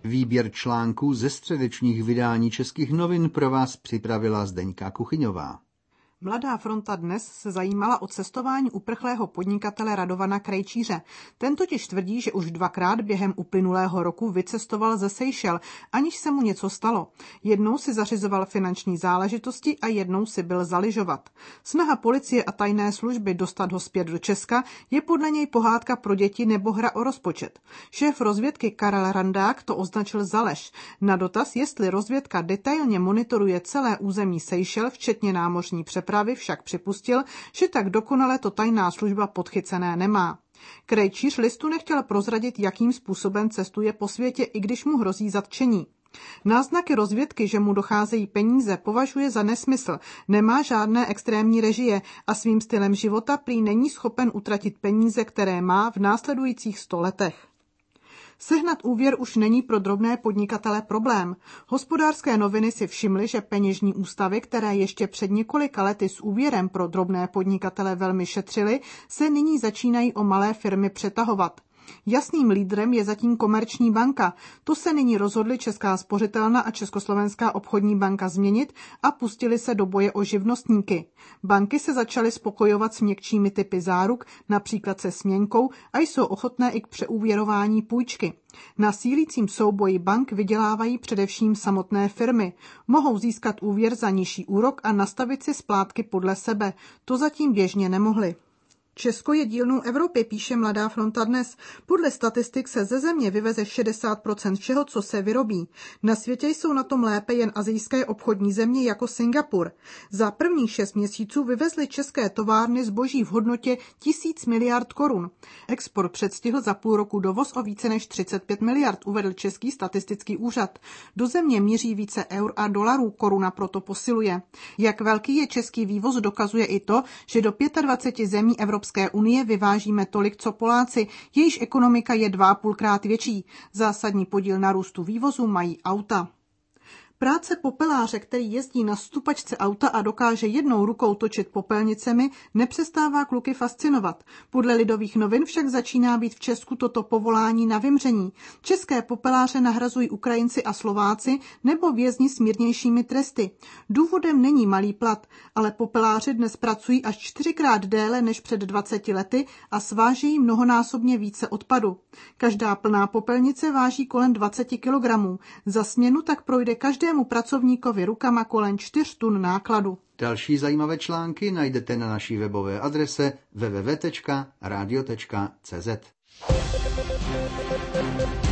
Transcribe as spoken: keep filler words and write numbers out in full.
Výběr článků ze středečních vydání Českých novin pro vás připravila Zdeňka Kuchyňová. Mladá fronta dnes se zajímala o cestování uprchlého podnikatele Radovana Krejčíře. Ten totiž tvrdí, že už dvakrát během uplynulého roku vycestoval ze Seychel, aniž se mu něco stalo. Jednou si zařizoval finanční záležitosti a jednou si byl zalyžovat. Snaha policie a tajné služby dostat ho zpět do Česka je podle něj pohádka pro děti nebo hra o rozpočet. Šéf rozvědky Karel Randák to označil za lež. Na dotaz, jestli rozvědka detailně monitoruje celé území Seychel, včetně námořní přepravy, Právě však připustil, že tak dokonale to tajná služba podchycené nemá. Krejčíř listu nechtěl prozradit, jakým způsobem cestuje po světě, i když mu hrozí zatčení. Náznaky rozvědky, že mu docházejí peníze, považuje za nesmysl, nemá žádné extrémní režie a svým stylem života prý není schopen utratit peníze, které má v následujících sto letech. Sehnat úvěr už není pro drobné podnikatele problém. Hospodářské noviny si všimly, že peněžní ústavy, které ještě před několika lety s úvěrem pro drobné podnikatele velmi šetřily, se nyní začínají o malé firmy přetahovat. Jasným lídrem je zatím Komerční banka. To se nyní rozhodly Česká spořitelna a Československá obchodní banka změnit a pustili se do boje o živnostníky. Banky se začaly spokojovat s měkčími typy záruk, například se směnkou, a jsou ochotné i k přeúvěrování půjčky. Na sílícím souboji bank vydělávají především samotné firmy. Mohou získat úvěr za nižší úrok a nastavit si splátky podle sebe. To zatím běžně nemohli. Česko je dílnou Evropy, píše Mladá fronta dnes. Podle statistik se ze země vyveze šedesát procent všeho, co se vyrobí. Na světě jsou na tom lépe jen asijské obchodní země jako Singapur. Za prvních šest měsíců vyvezly české továrny zboží v hodnotě tisíc miliard korun. Export předstihl za půl roku dovoz o více než třicet pět miliard, uvedl Český statistický úřad. Do země míří více eur a dolarů, koruna proto posiluje. Jak velký je český vývoz, dokazuje i to, že do dvacet pět zemí Evropské unie vyvážíme tolik, co Poláci, jejíž ekonomika je dva a půlkrát větší. Zásadní podíl na růstu vývozu mají auta. Práce popeláře, který jezdí na stupačce auta a dokáže jednou rukou točit popelnicemi, nepřestává kluky fascinovat. Podle Lidových novin však začíná být v Česku toto povolání na vymření. České popeláře nahrazují Ukrajinci a Slováci nebo vězni s mírnějšími tresty. Důvodem není malý plat, ale popeláři dnes pracují až čtyřikrát déle než před dvaceti lety a svážejí mnohonásobně více odpadu. Každá plná popelnice váží kolem dvacet kilogramů. Za směnu tak projde každému pracovníkovi rukama kolem čtyř tun nákladu. Další zajímavé články najdete na naší webové adrese w w w tečka radio tečka c z.